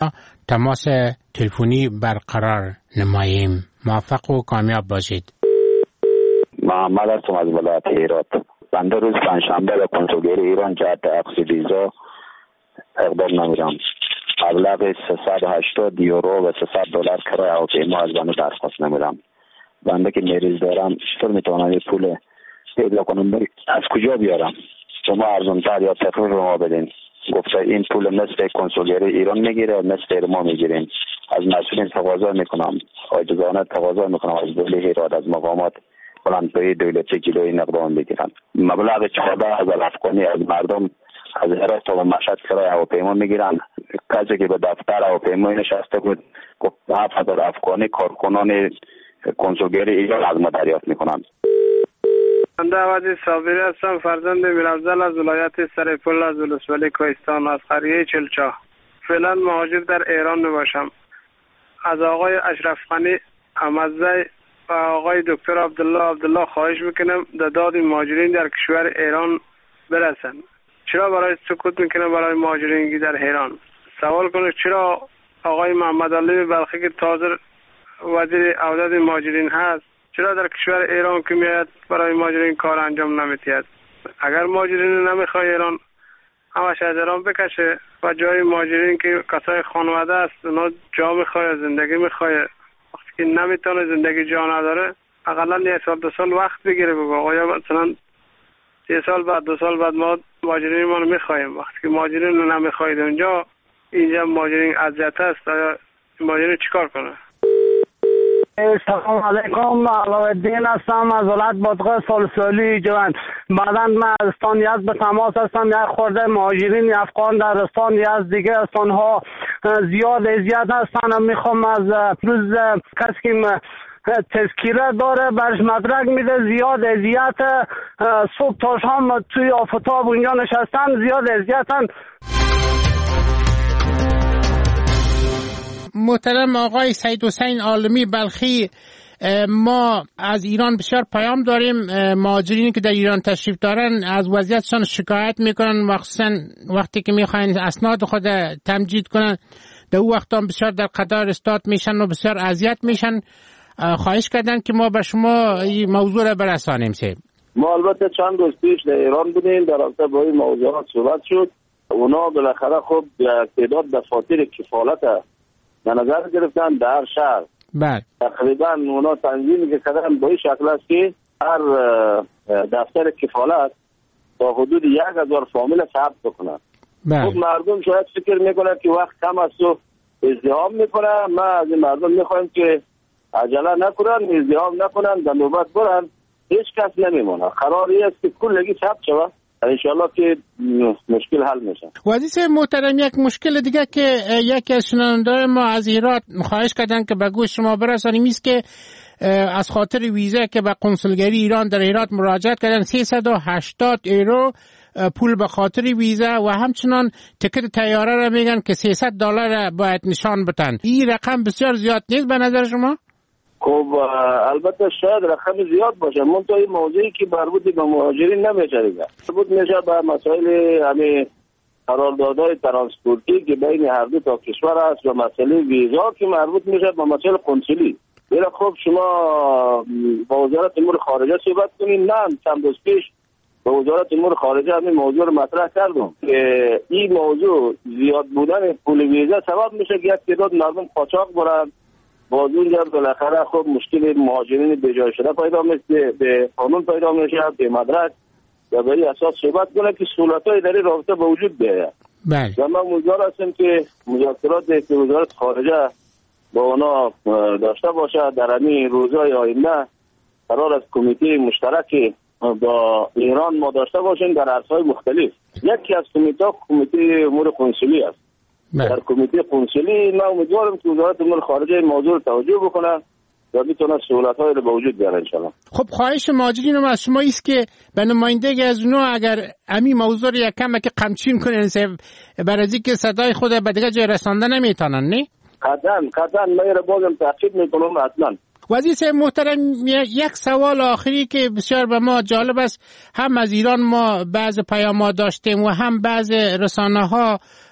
شما تماس تلفنی برقرار نماییم. موفق و کامیاب باشید. محمد هستم از ولایت هرات. بنده روز پنجشنبه به کنسولگری ایران جهت عقد ویزا اقدام نمیدم. مبلغ 380 یورو و 300 دلار کرایه هواپیما از بنده درخواست نمیدم. بنده که مریض دارم چطور میتونم این پول پیدا کنم؟ از کجا بیارم؟ شما ارزان‌تر یا تخفیف ما بدین. گفته این پول مثل کنسولگری ایران میگیره، مثل ما میگیرین. از مسئولین تقاضا میکنم، عاجزانه تقاضا میکنم از دولت هرات، از مقامات بلندپایه دولتی جلوی این اقدام بگیرن. مبلغ 14,000 افغانی از مردم از هرات تا مشهد کرایه هواپیما میگیرن. کسی که به دفتر هواپیما نشسته بود گفت 7,000 افغانی کارکنان کنسولگری ایران از ما دریافت میکنن. من دعوتی صابری هستم، فرزند میرافضل از ولایت سرپل از ولسوالی کوهستان، از قریه چلچا. فعلا مهاجر در ایران میباشم. از آقای اشرف غنی احمدزی و آقای دکتر عبدالله خواهش میکنم داد مهاجرین در کشور ایران برسن. چرا برای سکوت میکنه برای مهاجرین در ایران؟ سوال کنه چرا آقای محمد علی بلخی که تازه وزیر اعداد مهاجرین هست، چرا در کشور ایران که میاد برای مهاجرین کار انجام نمیتید؟ اگر مهاجرین نمیخواد ایران همش از ایران بکشه و جای مهاجرین که کسای خانواده است، اونا جا میخواد، زندگی میخواد، وقتی که نمیتونه زندگی جا نداره اقلا 1 سال 2 سال وقت بگیره بگو آقا مثلا 3 سال بعد 2 سال بعد ما مهاجرین ما میخوایم. وقتی که مهاجرین رو نمیخواید اونجا، اینجا مهاجرین اذیت است، مهاجرین چیکار کنه؟ سلام علیکم، علاءالدین هستم از ولایت بادغیس سالسالی جوان. بعدا من از استان یزد به تماس هستم. یک خورده مهاجرین افغان در استان یزد دیگه استانها زیاد اذیت هستن. میخوام از روز کسی که تذکیره داره برش مدرک میده، زیاد اذیت، صبح تا شام توی آفتاب اونجا نشستن، زیاد اذیتن. محترم آقای سید حسین عالمی بلخی، ما از ایران بسیار پیام داریم. مهاجرینی که در ایران تشریف دارن از وضعیتشان شکایت میکنن، مخصوصا وقتی که میخواین اسناد خود تمجید کنن در اون وقت هم بسیار در قطار استاد میشن و بسیار اذیت میشن. خواهش کردن که ما به شما این موضوع را برسانیم. ما البته چند روز پیش در ایران بودیم، در رابطه با این موضوعات صحبت شد. اونا بالاخره خب تعداد دفاتر کفالت در نظر گرفتن در هر شهر. بله. تقریبا اونا تنظیمی که کردن با این شکل است که هر دفتر کفالت تا حدود 1,000 فامیل ثبت بکنن. بله. خب مردم شاید فکر میکنن که وقت کم است و ازدحام میکنن. ما از این مردم میخوایم که عجله نکنن، ازدحام نکنن، در نوبت برن، هیچ کس نمیمونه. قراری است که کلگی ثبت شود، انشالله که مشکل حل میشه. وزیر محترم، یک مشکل دیگه که یکی از شنوندگان ما از هرات خواهش کردن که به گوش شما برسانیم است که از خاطر ویزا که به کنسولگری ایران در هرات مراجعه کردن 380 یورو پول به خاطر ویزا و همچنان تکت طیاره را میگن که 300 دلار باید نشان بدن. این رقم بسیار زیاد نیست به نظر شما؟ خب البته شاید رقم زیاد باشه، منتها این موضوعی که مربوط به مهاجرین نمیشه دیگه، مربوط میشه به مسائل همین قراردادهای ترانسپورتی که بین هر دو تا کشور است و مسئله ویزا که مربوط میشه به مسائل قنسولی. دیگه خب شما با وزارت امور خارجه صحبت کنین. نه چند روز پیش با وزارت امور خارجه همین موضوع رو مطرح کردم که این موضوع زیاد بودن پول ویزا سبب میشه که یک تعداد مردم قاچاق برن. باز اونجا بالاخره خب مشکل مهاجرین بجای شده پیدا میشه، به قانون پیدا میشه، به مدرک و به این اساس صحبت کنه که سهولت‌های در این رابطه به وجود بیاید. بله. و من امیدوار هستم که مذاکراتی که وزارت خارجه با اونا داشته باشه در همین روزهای آینده قرار است کمیته مشترک با ایران ما داشته باشیم در عرصه‌های مختلف. یکی از کمیته امور کنسولی است. در کمیته کنسولی من امیدوارم که وزارت امور خارجه این موضوع رو توجه بکنه و بتونه سهولت‌های رو به وجود بیاره ان شاء الله. خب خواهش مهاجرین ما از شما است که به نمایندگی از اونها اگر همین موضوع رو یک کم که قمچین کنن برای اینکه صدای خود به دیگه جای رسانده نمیتونن. نه قطعا من رو بازم تاکید میکنم. حتما وزیر محترم، یک سوال آخری که بسیار به ما جالب است. هم از ایران ما بعض پیام‌ها داشتیم و هم بعض رسانه‌ها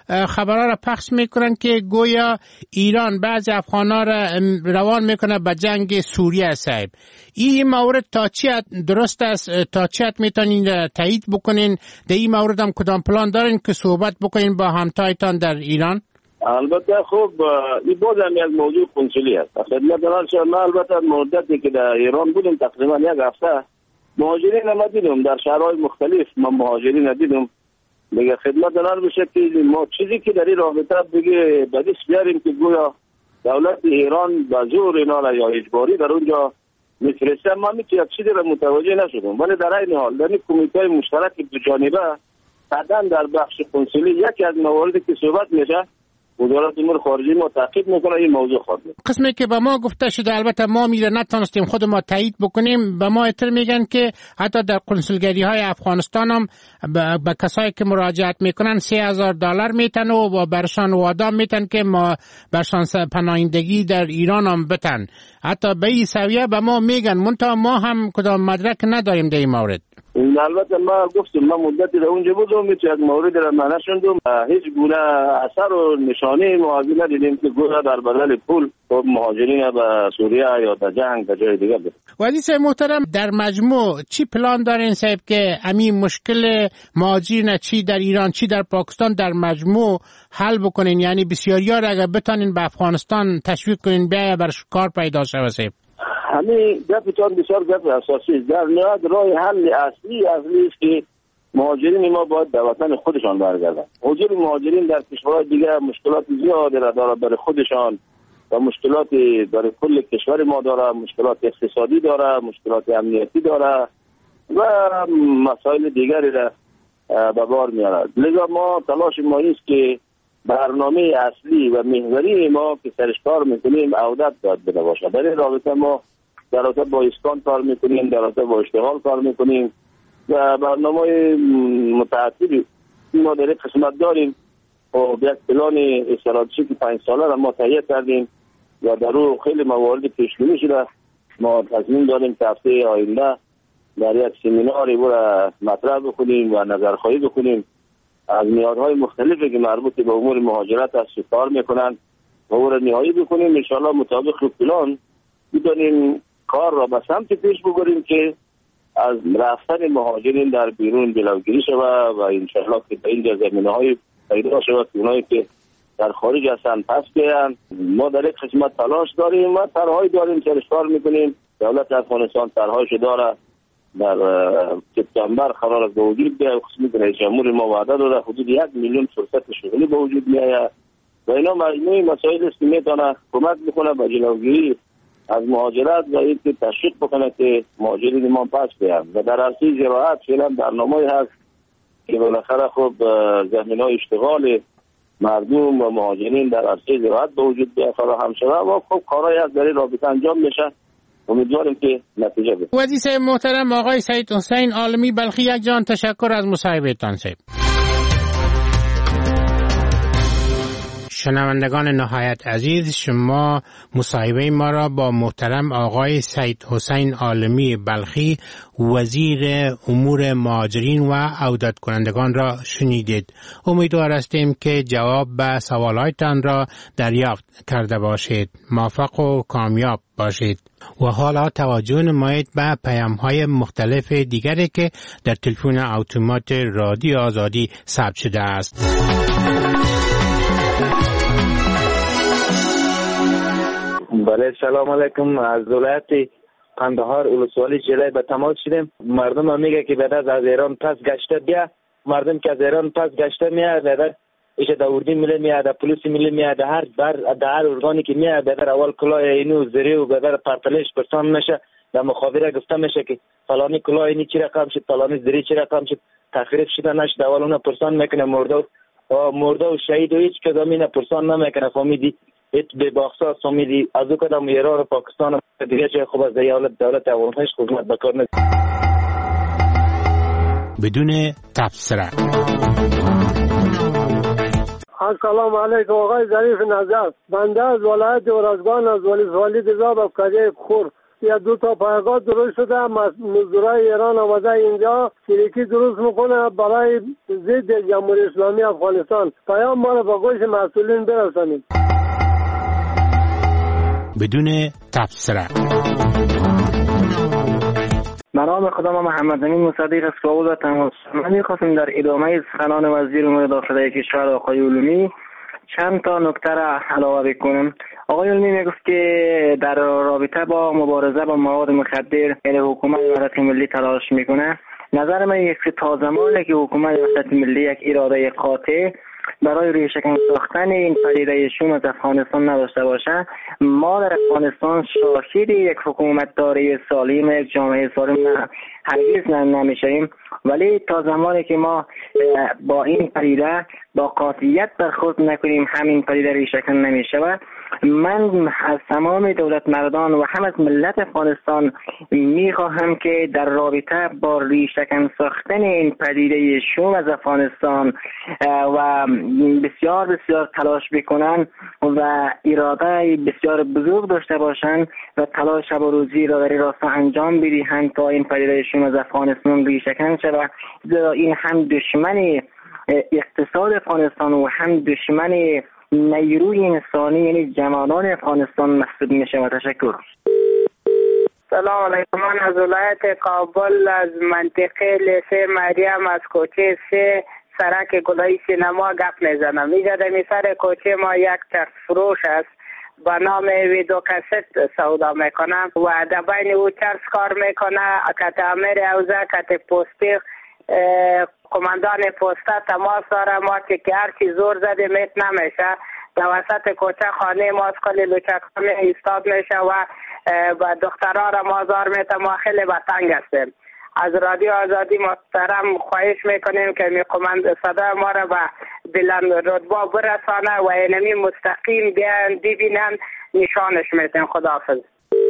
خبرها را پخش میکنن که گویا ایران بعضی افغان‌ها را روان میکنه به جنگ سوریه. صاحب این مورد تا چی درست است؟ تا چی میتونین تایید بکنین؟ در این مورد هم کدام پلان دارین که صحبت بکنین با همتایتان در ایران؟ البته خب این باز هم یک موضوع کنسولی است. خدمت ما البته مدتی که در ایران بودیم تقریبا یک هفته مهاجرین ما دیدم در شهرهای مختلف. ما مهاجرین دیدم دیگه. خدمت نظر بشه که ما چیزی که در این رابطه دیگه بدیش بیاریم که گویا دولت ایران به زور اینا را یا اجباری در اونجا میفرسته، ما یک چیزی را متوجه نشدم. ولی در این حال در کمیته مشترک دو جانبه بعداً در بخش کنسولی یکی از مواردی که صحبت میشه وزارت امور خارجه ما تعقیب میکنه این موضوع خود. قسمی که به ما گفته شده، البته ما میره نتونستیم خود ما تایید بکنیم، به ما اطلاع میگن که حتی در کنسولگری های افغانستان هم به کسایی که مراجعت میکنن $3,000 میتن و برشان وعده میتن که ما برشان پناهندگی در ایران هم بتن. حتی به این سویه به ما میگن، منتها ما هم کدام مدرک نداریم در این مورد. البته ما گفتم ما مدتی در اونجا بودم، هیچ یک مورد را من نشوندم، هیچ گونه اثر و نشانه موازی ندیدیم که گویا در بدل پول مهاجرین به سوریه یا در جنگ در جای دیگه بود. وزیر صاحب محترم، در مجموع چی پلان دارین صاحب که همین مشکل مهاجرین چی در ایران چی در پاکستان در مجموع حل بکنین؟ یعنی بسیاری‌ها را اگر بتونین به افغانستان تشویق کنین بیا برش کار پیدا شه صاحب. همین گپتان بسیار گپ اساسی است. در نهایت راه حل اصلی است که مهاجرین ما باید در وطن خودشان برگردن. حضور مهاجرین در کشورهای دیگه مشکلات زیادی را داره برای خودشان و مشکلات برای کل کشور ما داره، مشکلات اقتصادی داره، مشکلات امنیتی داره و مسائل دیگری را به بار میاره. لذا ما تلاش ما است که برنامه اصلی و محوری ما که سرش کار میکنیم عودت باید بده باشه. در این رابطه ما در رابطه با اسکان کار میکنیم، در رابطه با اشتغال کار میکنیم و برنامه متعددی ما در این قسمت داریم و یک پلان استراتژیک 5 ساله را ما تهیه کردیم و در او خیلی موارد پیش‌بینی شده. ما تصمیم داریم که هفته آینده در یک سمیناری او را مطرح بکنیم و نظرخواهی بکنیم از نیازهای مختلفی که مربوط به امور مهاجرت است کار میکنن و او را نهایی بکنیم. انشاءالله مطابق پلان میتونیم کار را به سمت پیش ببریم که از رفتن مهاجرین در بیرون جلوگیری شود و انشاءالله که به اینجا زمینه‌های پیدا شود که اونایی که در خارج هستن پس بیان. ما در یک قسمت تلاش داریم و طرح‌هایی داریم که کار میکنیم. دولت افغانستان طرح‌هایش داره در سپتامبر قرار است به وجود بیاید. قسمی که رئیس جمهور ما وعده داده حدود 1 میلیون فرصت شغلی به وجود میآید و اینا مجموعه مسائل است که میتونه کمک بکنه به جلوگیری از مهاجرت و اینکه تشویق بکنه که مهاجرین ما پس بیان. و در عرصه زراعت فعلا برنامه‌ای هست که بالاخره خب زمینه‌های اشتغال مردم و مهاجرین در عرصه زراعت به وجود بیاد فراهم شود و خب کارهایی از در این رابطه انجام میشه. امیدواریم که نتیجه بده. وزیر صاحب محترم آقای سید حسین عالمی بلخی، یک جان تشکر از مصاحبهتان صاحب. شنوندگان نهایت عزیز، شما مصاحبه ما را با محترم آقای سید حسین عالمی بلخی وزیر امور مهاجرین و عودت کنندگان را شنیدید. امیدوار هستیم که جواب به سوالاتتان را دریافت کرده باشید. موفق و کامیاب باشید. و حالا توجه نمایید به پیام‌های مختلف دیگری که در تلفن اتومات رادیو آزادی ثبت شده است. بله، سلام علیکم. از ولایت قندهار ولسوالی جلای به تماس شدیم. مردم هم میگه که بعد از ایران پس گشته بیا. مردم که از ایران پس گشته میاد بعد ایش در اردی ملی میاد، در پلیس ملی میاد، در ارگانی که میاد بعد اول کلاه اینو زری و بعد پرتلش پرسان میشه. در مخابره گفته میشه که فلانی کلاه اینی چی رقم شد، فلانی زری چی رقم شد، تخریب شده نشد. اول اون پرسان میکنه مرده و شهید و هیچ کدام این پرسان نمیکنه. فهمیدی ایت به باخصاص فهمیدی از او کدام ایران و پاکستان دیگه چه خوب از دولت افغانستان خدمت بکار ندید بدون تبصره. السلام علیکم آقای ظریف نجف. بنده از ولایت ورزگان از ولسوالی دزاب افکاری خور یا 2 تا پایگاه درست شده، مزدورای ایران آمده اینجا چریکی درست میکنه برای ضد جمهوری اسلامی افغانستان. پیام ما را به گوش مسئولین برسانید. بدون تبصره. به نام خدا محمد امین مصدق از کابل و تماس. من می‌خواستم در ادامه سخنان وزیر امور داخلی کشور آقای علومی چند تا نکته را علاوه بکنم. آقای علومی میگفت که در رابطه با مبارزه با مواد مخدر حکومت وحدت ملی تلاش میکنه. نظر من یک تا زمانی که حکومت وحدت ملی یک اراده قاطع برای ریشه‌کن ساختن این پدیده شوم از افغانستان نداشته باشه، ما در افغانستان شاهد یک حکومت داری سالم، یک جامعه سالم هرگز نمیشیم. ولی تا زمانی که ما با این پدیده با قاطعیت برخورد نکنیم، همین پدیده ریشه‌کن نمیشه. من از تمام دولت مردان و هم از ملت افغانستان میخواهم که در رابطه با ریشه‌کن ساختن این پدیده شوم از افغانستان و بسیار بسیار تلاش بکنن و اراده بسیار بزرگ داشته باشن و تلاش شب و روزی را در راستا انجام بدهند تا این پدیده شوم از افغانستان ریشه‌کن شود. این هم دشمن اقتصاد افغانستان و هم دشمن نیروی انسانی یعنی جوانان افغانستان محسوب میشه. و تشکر. سلام علیکم. من از ولایت کابل از منطقه لیسه مریم از کوچه 3 سرک گلای سینما گپ میزنم. اینجا در سر کوچه ما یک چرخ فروش است با نام ویدیو کست سودا میکنم و در بین او چرخ کار میکنه. کت امیر اوزه کت پوستی کماندان پسته تماس داره ما که هر چی زور زده میت نمیشه. در وسط کوچه خانه ما از کلی لوچکانه ایستاد میشه و دخترها را مازار میته. ما خیلی بتنگ هستیم. از رادیو آزادی محترم خواهش میکنیم که صدای ما را به بلند رتبه برسانه و اینمی مستقیم بیان ببینن نشانش میتیم. خداحافظ.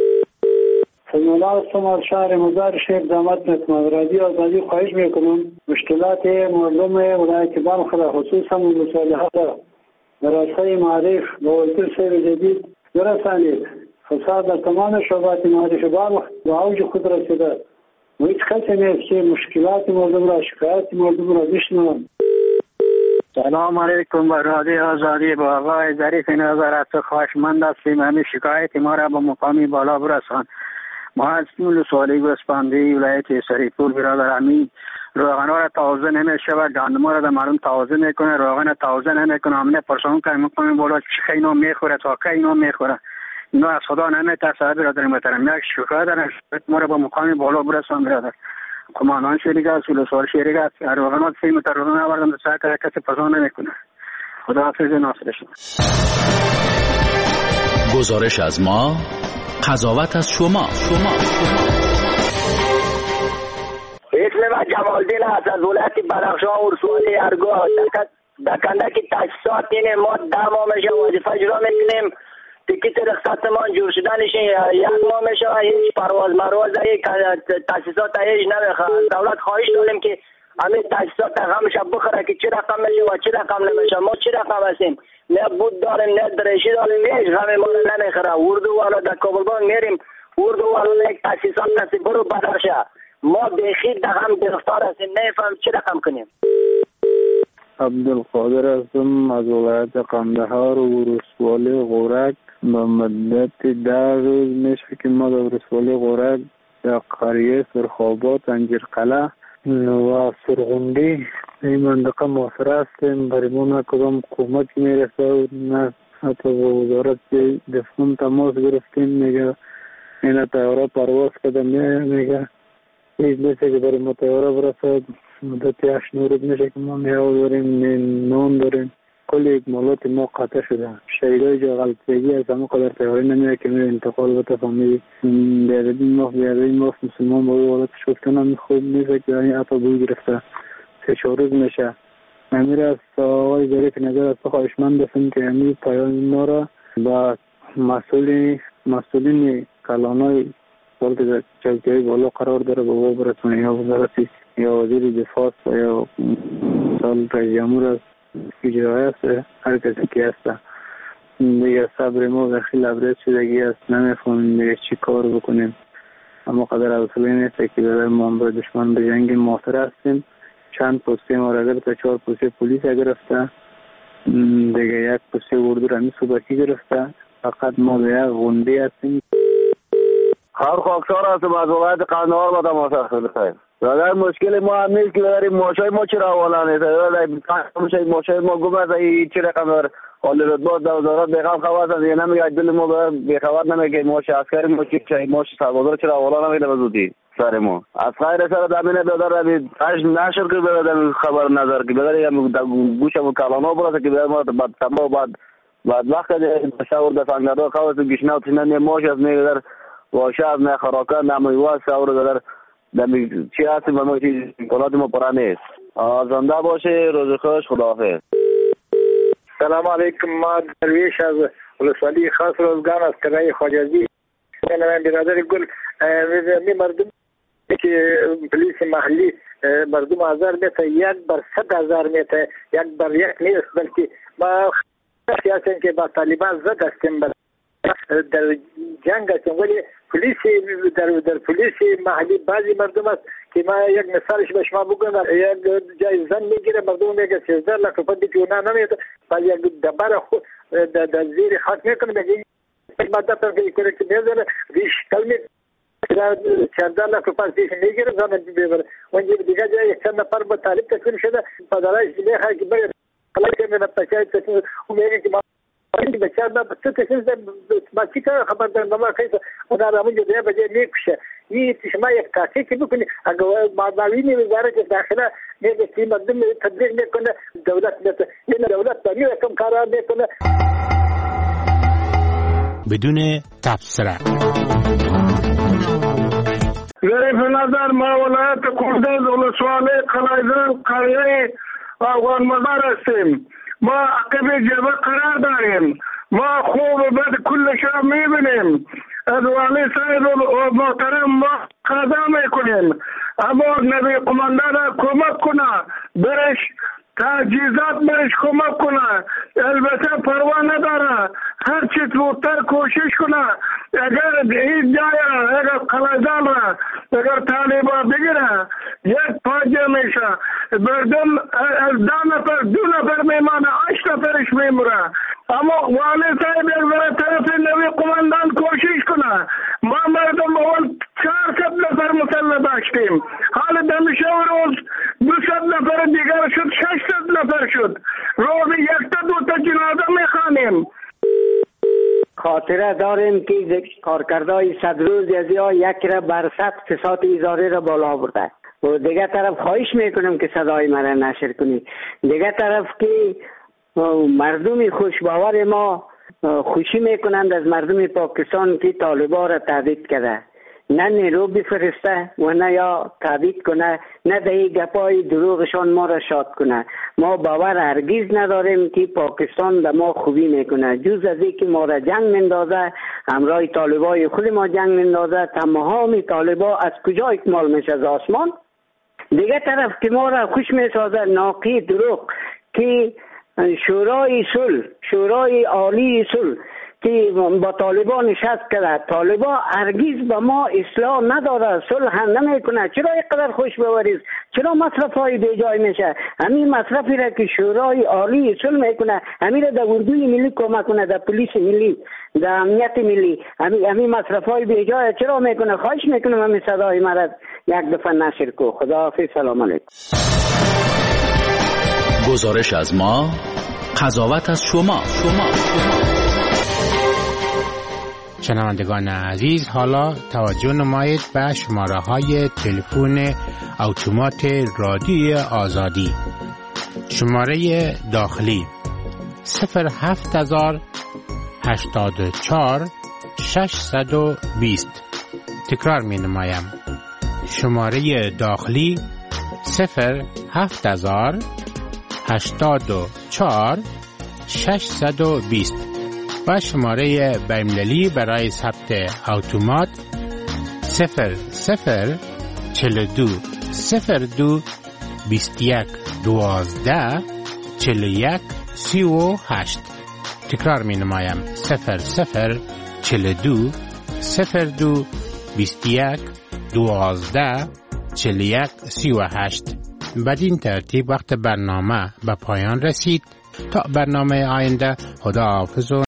سلام علیکم. از شهر مزار شیخ دامت میکنم. رادیو آزادی خواهش میکنم مشکلات مردم ولایت بلخ را خصوصا مصالحات در راستای معارف با وزیر سیر جدید برسانید. فساد در تمام شعبات معارف بلخ و اوج خود رسیده و هیچ کسی نیست که مشکلات مردم را شکایت مردم را بشنوند. سلام علیکم. با رادیو آزادی با آقای ظریف نظرات خواهشمند هستیم همین شکایت ما را به مقامی بالا برسان. ما از مول سوالی گسپاندی ولایت سریپور برادر امین روغن را تازه نمیشه و گندم را در مردم تازه میکنه، روغن تازه نمیکنه. همین پرسان که میکنیم بالا چه اینو میخوره تا که اینو میخوره. اینو از خدا نمیترسه. برادر محترم یک شکایت دارم ما را به مقامی بالا برسان. برادر کماندان شریک است، ول سوال شریک است. روغنات 3 متر روغن آوردم سر که کسی پرسان نمیکنه. خدا حافظ ناصر شما. گزارش از ما، قضاوت از شما. اسم من جمالدین است از ولایت بدخشان ولسوالی ارگاه. در کندک تاسیسات این ما 10 ماه میشه وظیفه اجرا میکنیم. تیکت رخصت ما جور شدنش 1 ماه میشه. هیچ پرواز در یک تاسیسات هیچ نمیخواد. دولت خواهش داریم که همین تاسیسات رقمش بخوره که چه رقم میشه و چه رقم نمیشه. ما چه رقم هستیم؟ نه بود داریم نه درشی داریم. هیچ همه ما نمیخوره. اردو والا در کابل میریم اردو والا یک تاسیسات کسی برو بدرشه. ما بیخی در هم گرفتار هستیم. نمیفهم چه رقم کنیم. عبدالقادر هستم از ولایت قندهار و ولسوالی غورک. به مدت 10 روز میشه که ما در ولسوالی غورک در قریه سرخابات انجیرقلعه و سرغندی این منطقه محاصره هستیم. برای ما نه کدام کمک میرسه و نه حتی با وزارت دفاع تماس گرفتیم. میگه این طیاره پرواز کده میگه هیچ نیسته که برای ما طیاره برسد. مدت 8 روز میشه که ما میهو داریم، نان داریم. کل اکمالات ما قطع شده. شهیدای جا غلطگی از همه قدر طیاره نمیده که می انتقال بته فامیلی. بیادین ماف مسلمان با حالت شفتن هم خوب نیست که این اپا بوی گرفته 3-4 روز میشه. امیر از آقای ظریف نظر از خواهشمند هستم که امیر پایان ما را با مسئولین کلانای که چوکیای بالا قرار داره با با برسونه یا وزارتی یا وزیر دفاع یا مثال رئیس جمهور است اجرایی است هر کسی که است دیگه صبر ما خیلی لبریز شدگی است، نمیفهمیم دیگه چی کار بکنیم. اما قدر حوصله نیست که برای ما با دشمن به جنگ موثر هستیم. چند پسته ما را گرفته، 4 پسته پلیس گرفته، دیگه 1 پسته اردو رمی صوبتی گرفته. فقط ما به یک غنده هستیم. هر خاکسار هستم از ولایت قندهار با تماس خیلی. برادر مشکل ما هم نیست که ببریم ماشای ما چرا حوالا نیست. ماشای ما گم است، چی رقم دار حال رتبات در وزارت بخوام خبر است. یه نمیگه دل ما به خبر نمیگه ماش عسکری ما چی ماش سربازا چرا حوالا نمیده بزودی سر ما. از خیر سر دامنه برادر ابی اش نشر که برادر خبر نظر که برادر گوشم کلانا برات که برادر بعد تمام بعد وقت شاور د څنګه خواست گشناوت نه ماش از نه واشه از نه خراکان نمیواز شاور در دمی چی هستیم و ما چی کلات ما پرا نیست. زنده باشه، روز خوش، خداحافظ. سلام علیکم. ما درویش از ولسوالی خاص روزگان از کرای خواجازی. من برادر گل می مردم که پلیس محلی مردم 1000 متر 1 بر 100,000 متر 1 بر 1 نیست، بلکه ما سیاست که با طالبان زد هستیم در جنگ هستیم، ولی پلیس در پلیس محلی بعضی مردم است که ما یک مثالش به شما بگم. یک جای زن میگیره مردم میگه 13 لک روپیه دیگه نمیده، بعد یک دبر خود در زیر خاک میکنه میگه ماده پر که میذاره ریش کلمی 14 لک روپیه دیگه میگیره زن میبره. اونجا دیگه جای چند نفر با طالب تسلیم شده پدرش میخواد که بره خلاص من پچای تسلیم و میگه که بچه ما بچه تشنه بچه که خبر دارم ما کیسه اونا را منجا دیگه بجای میکشه. این شما یک تحقیق بکنی اگر معاونی وزارت داخله میگه که مردم تبلیغ میکنه دولت میکنه این دولت داری کم کارا میکنه بدون تبصره. ظریف نظر ما ولایت کردز ولسوالی قلایزان قریه افغان مزار هستیم. ما عقب جبه قرار داریم. ما خوب و بد کلش را میبینیم. از والی صاحب و محترم ما قضا میکنیم. اما نبی قمانده را کمک کنه، برش تجهیزات برش کمک کنه. البته پروا نداره، هر چی زودتر کوشش کنه. اگر این جای اگر قلعه‌زال را اگر طالبا بگیره یک فاجعه میشه. مردم از 10 نفر 2 نفر میمانه، 8 نفرش میموره. اما والی صاحب از طرف نوی قماندان کوشش کنه. ما مردم اول 400 نفر مسلح داشتیم، حالا دمیشه روز 200 نفر دیگر شد، 600 نفر شد. روز 1 تا 2 تا جنازه میخوانیم. خاطره داریم که کارکردهای 100 روز یا یک را بر 100 فساد اداره را بالا برده. و دیگه طرف خواهش میکنم که صدای مرا نشر کنید. دیگه طرف که مردم خوشباور ما خوشی میکنند از مردم پاکستان که طالبان را تهدید کرده، نه نیرو بفرسته و نه یا تهدید کنه، نه دهی گپای دروغشان ما را شاد کنه. ما باور هرگز نداریم که پاکستان در ما خوبی میکنه، جز از اینکه ما را جنگ مندازه، همراه طالبای خود ما جنگ مندازه. تمام طالبا از کجا اکمال میشه؟ از آسمان. دیگه طرف که ما را خوش میسازه ناقی دروغ که شورای عالی صلح که با طالبان نشست کرده. طالبان هرگز با ما اصلاح نداره، صلح هم نمیکنه. چرا اینقدر خوش بوریز؟ چرا مصرف های بیجای میشه؟ همین مصرفی را که شورای عالی صلح میکنه، همین را در اردوی ملی کمک کنه، در پلیس ملی، در امنیت ملی، همین مصرف های بیجای چرا میکنه؟ خواهش میکنم همین صدای مرا یک دفعه نشر کو. خداحافظ. سلام علیکم. گزارش از ما، قضاوت از شما. شنوندگان عزیز، حالا توجه نمایید به شماره های تلفن اتومات رادیوی آزادی. شماره داخلی 07084 620. تکرار می نمایم. شماره داخلی 07084 620 و شماره بین‌المللی برای ثبت اتومات 0042 02 21 12 41 38. تکرار می نمایم 0042 02 21 12 41 38. بدین ترتیب وقت برنامه به پایان رسید. تا برنامه آینده، خدا حافظ و